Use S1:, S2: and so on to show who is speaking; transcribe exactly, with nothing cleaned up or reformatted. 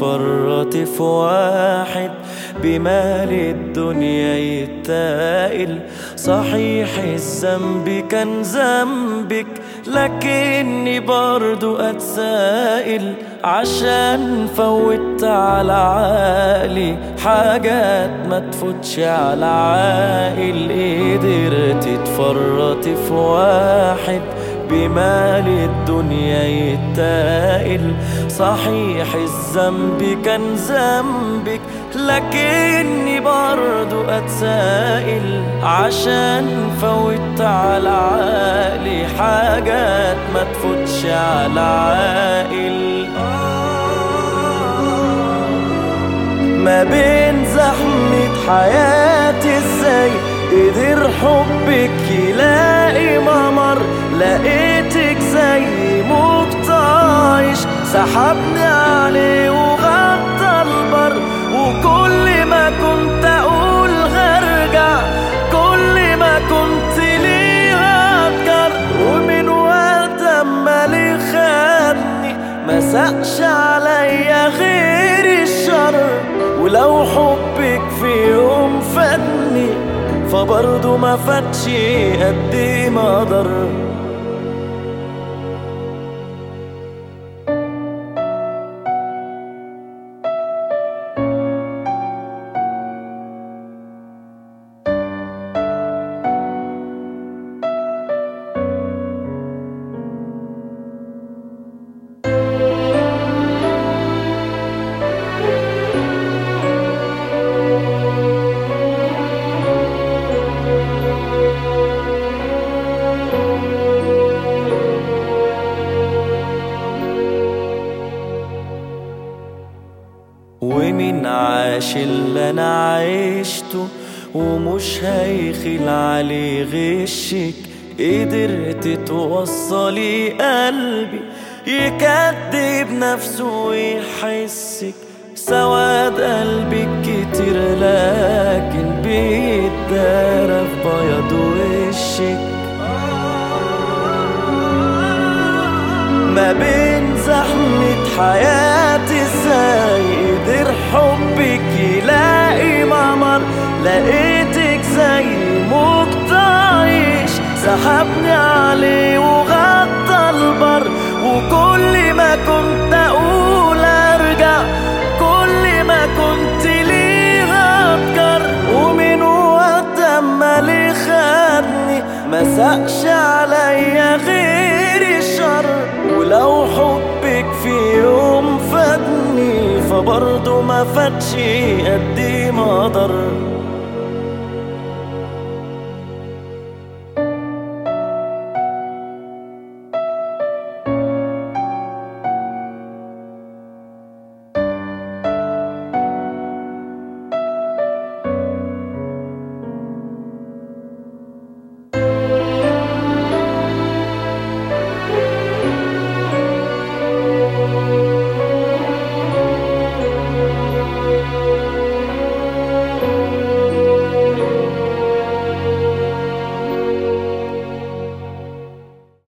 S1: تتفرطي في واحد بمال الدنيا يتائل. صحيح الذنب كان ذنبك لكني برضو اتسائل، عشان فوت على عقلي حاجات ما تفوتش على عاقل. قدرت تتفرطي في واحد بمال الدنيا يتائل. صحيح الذنب كان ذنبك لكني برضو اتسائل، عشان فوت على عقلي حاجات ما تفوتش على عاقل. ما بين زحمة حياتي ازاي قدر حبك يلاقي ممر، لقيتك زي موج طايش سحبني عليه وغطى البر. وكل ما كنت اقول هرجع، كل ما كنت ليها اتجر، ومن وقت اما لي خدني ما سقش عليا غير الشر. ولو حبك في يوم فاتني فبرضه ما فاتش قد ما ضر. ومين عاش اللي انا عشته ومش هيخل عليه غشك. قدرت توصلي قلبي يكدب نفسه ويحسك. سواد قلبك كتير لكن بيتدارى في بياض وشك. ما بين زحمة حياتي ازاي قدر حبك يلاقي ممر، لقيتك زي موج طايش سحبني عليه وغطى البر. وكل ما كنت اقول ارجع، كل ما كنت ليها اتجر، ومن وقت اما لي خدني ما سقش عليا غير الشر. ولو حبك في يوم فاتني فبرضه ما فاتش قد ما ضر.